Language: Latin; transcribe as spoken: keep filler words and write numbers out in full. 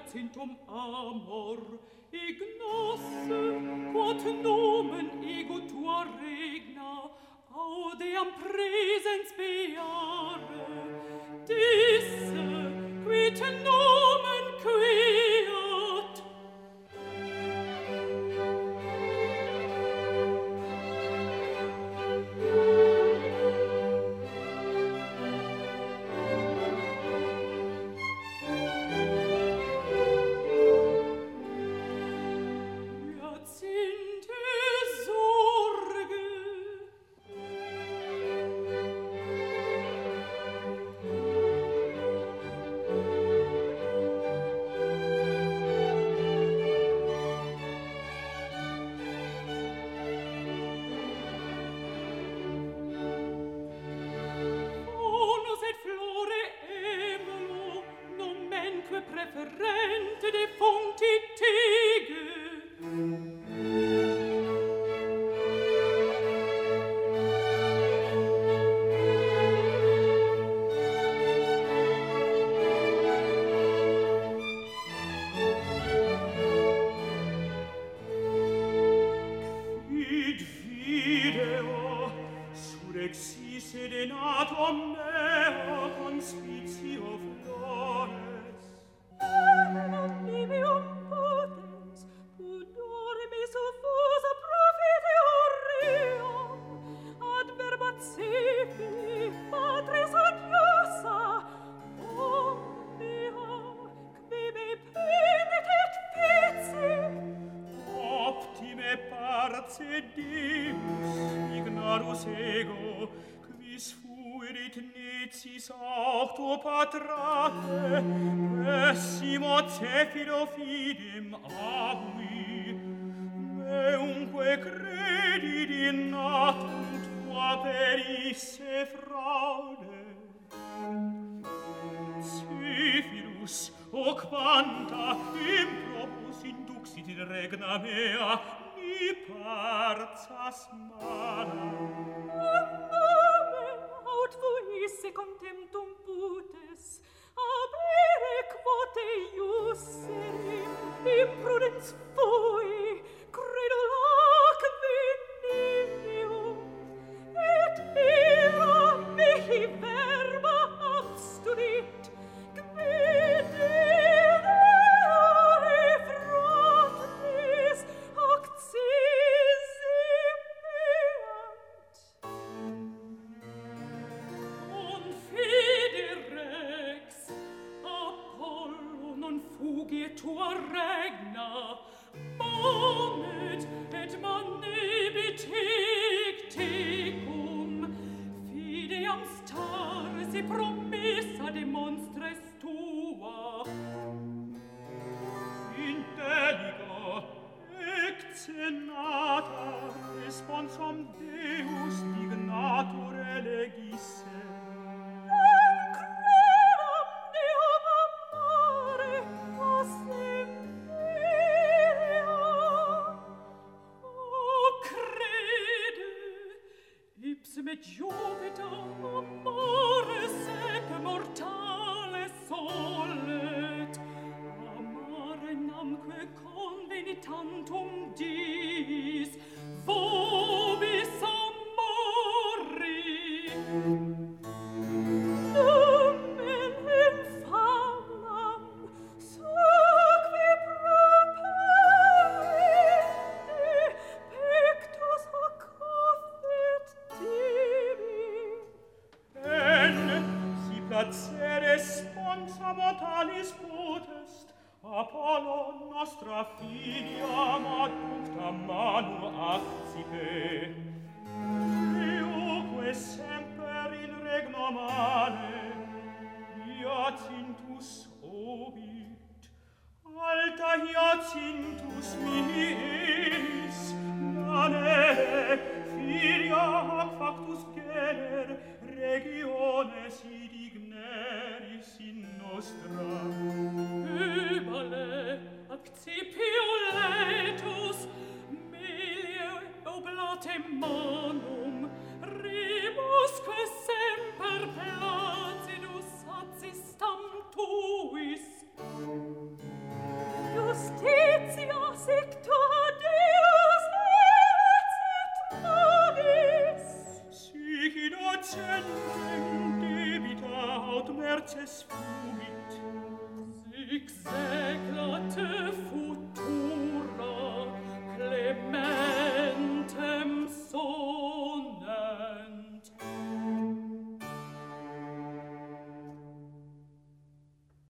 Jacintum amor, ignosse, quod nomen ego tua regna, audeam presens beare, disse, quid nomen quiat. Preferente de fonti tege. Quid video surrexisse denato mea conspitio flores. Non libium potens, pudore me suffusa profite horream, adverbat sefi, patris adiosa, omnia, qui me pendet et fici. Optime parce Deus, ignarus ego, quis fuerit necis aucto patrate, pessimo cephiro fidem abui, meumque credit innatum tua perisse fraude. Zephyrus, o quanta impropus induxit in regna mea, mi parzas mana. Aut fuisse contemptum putes, abere quote iusserim, imprudens fui, credulac venilium, et ira mihi verba absturit, quidere fratres accisim meant. Confiderex, Apollo non fugiet tua regna, monet et manebit icticum, fideam stars e promessa demonstres tua. Intelligo, ecce nata, responsum Deus dignatur elegisse. Credam Deum amare assemblea. O crede, ipsum et Jupiter amore sep mortale solet, amare namque convenitantum diis, vobis amori. Numen infalam, sucvi properende, pectus accofit tibi. En si placere sponsa mortalis potest, Apollo nostra filiam adducta manu accipe. Euque semper in regno mane, Jacintus obit, alta Jacintus miis, nane, filia ac factus gener, regiones indigneris in nostra. Ebale, accipio letus, melie oblate manum, rebusque semper placidus assistam tuis. forces fugit. Sic seclate fugit.